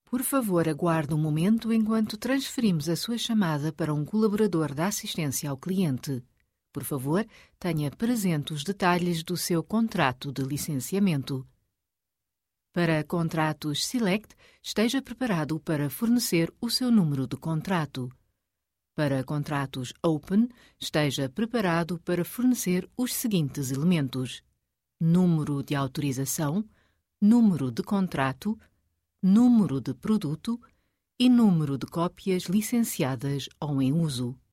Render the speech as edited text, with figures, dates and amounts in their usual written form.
Por favor, aguarde um momento enquanto transferimos a sua chamada para um colaborador da assistência ao cliente. Por favor, tenha presente os detalhes do seu contrato de licenciamento. Para contratos Select, esteja preparado para fornecer o seu número de contrato. Para contratos Open, esteja preparado para fornecer os seguintes elementos: número de autorização, número de contrato, número de produto e número de cópias licenciadas ou em uso.